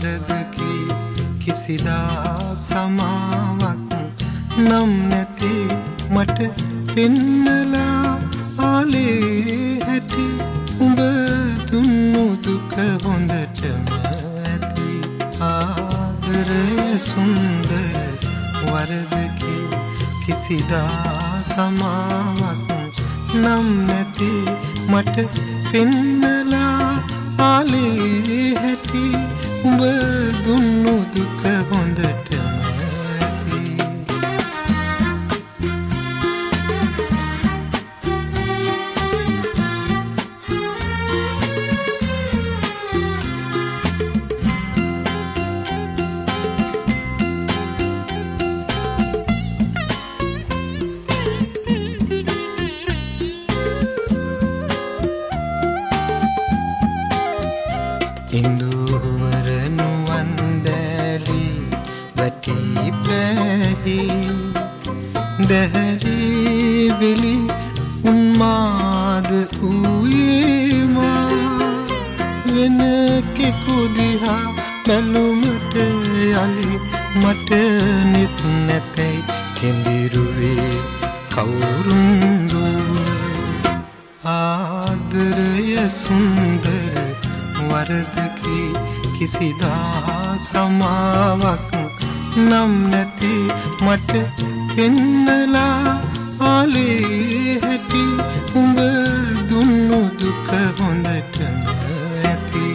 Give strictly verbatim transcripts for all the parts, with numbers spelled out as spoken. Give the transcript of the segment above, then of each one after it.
වරදකි කිසිදා සමාවක් නම් නැති මට පෙන්නලා ආලේ හැටි උඹ දුන්නු දුක හොඳටම ඇති ආදරය සුන්දර වරදකි කිසිදා සමාවක් නම් නැති මට පෙන්නලා ආලේ හැටි උඹ දුන්නු දුක හොඳටම ඇති ඉන්දුවර නුවන් දැලි වැටි පැහි දැහැරි වෙලි උන්මාද වූයේ මා වෙන කෙකු දිහා බැලුමට යලි මට නිත් නැතයි කෙඳිරුවේ කවුරුන් ආදරය සුන්දර වරදකි කිසිදා සමාවක් නම් නැති මට පෙන්නලා ආලේ හැටි උඹ දුන්නු දුක හොඳටම ඇති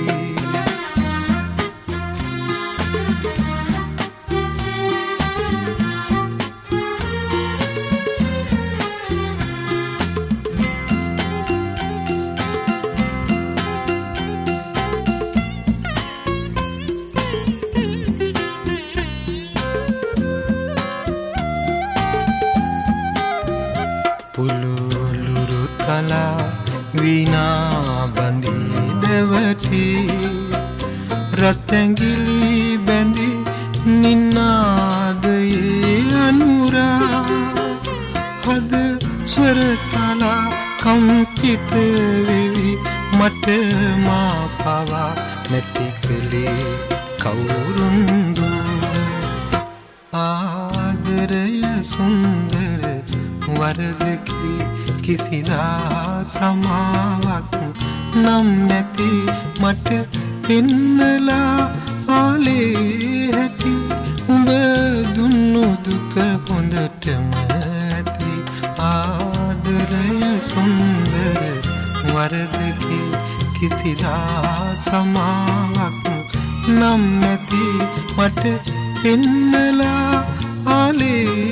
පුලුලුරු තලා වීණා බඳී දෙවටි රත්ඇඟිලි බැඳි නින්නාදයේ අනුරා හද ස්වර තලා කම්පිත වෙවි මට මා පවා නැති කලේ කවුරුන් ආදරය සුන්දර වරදකි කිසිදා සමාවක් නම් නැති මට පෙන්නලා ආලේ හැටි උඹ දුන්නු දුක හොඳටම ඇති ආදරය සුන්දර වරදකි කිසිදා සමාවක් නම් නැති මට පෙන්නලා ආලේ